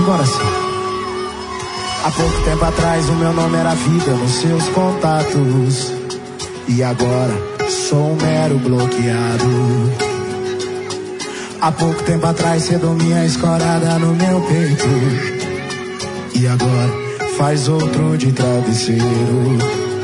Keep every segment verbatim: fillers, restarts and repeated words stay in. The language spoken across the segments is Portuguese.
simbora assim. Há pouco tempo atrás o meu nome era vida nos seus contatos. E agora sou um mero bloqueado. Há pouco tempo atrás você dormia escorada no meu peito. E agora faz outro de travesseiro.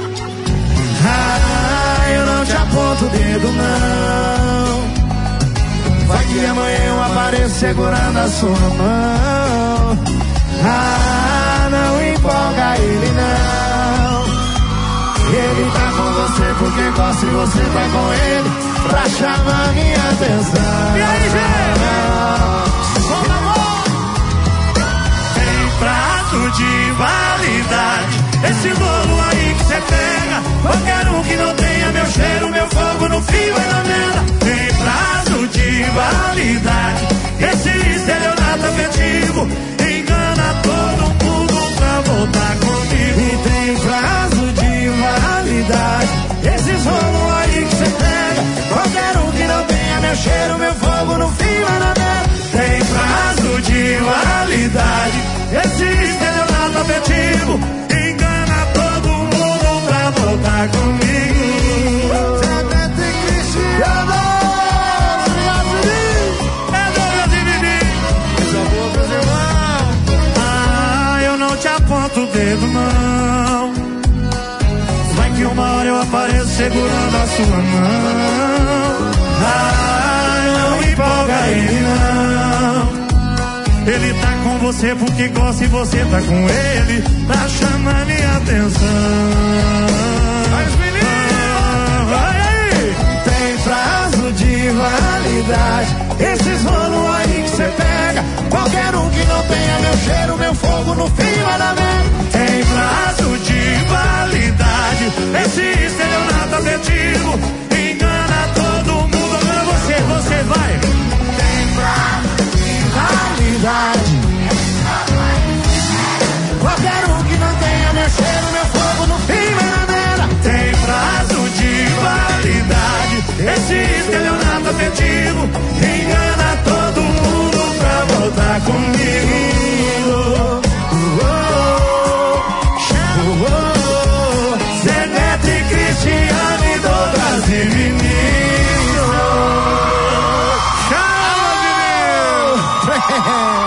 Ah, eu não te aponto o dedo não. Vai que amanhã eu apareço segurando a sua mão. Ah, não empolga ele não. Ele tá com você porque gosta e você tá com ele pra chamar minha atenção. E aí, gente? Solta a mão! Tem prazo de validade esse bolo aí que cê pega. Qualquer um que não tenha meu cheiro, meu fogo no fio e na venda. Tem prazo de validade esse estelionato afetivo engana todo mundo pra voltar comigo. E tem prazo de validade esses rolos aí que cê pega. Qualquer um que não tenha meu cheiro, meu fogo no fio e na venda. Tem prazo de validade esse estelionato afetivo engana todo mundo pra voltar comigo. Zé e Cristiano, obrigado, É Douglas e Bibi. coisa boa pros irmãos. Ah, eu não te aponto o dedo não. Vai que uma hora eu apareço segurando a sua mão. Ah, não empolga ele não. Ele tá com você porque gosta e você tá com ele pra chamar minha atenção. Mas menino, vai aí! tem prazo de validade esses rolos aí que cê pega. Qualquer um que não tenha meu cheiro, meu fogo no fio é da venda. Tem prazo de validade esse estelionato afetivo engana todo mundo. Agora você, você vai. Tem prazo de validade qualquer um que não tenha meu cheiro, meu fogo no fio é da venda. Tem prazo de validade esse estelionato afetivo engana todo mundo pra voltar comigo. Zé Neto e Cristiano e Douglas e Vinícius. Chama, Vinícius!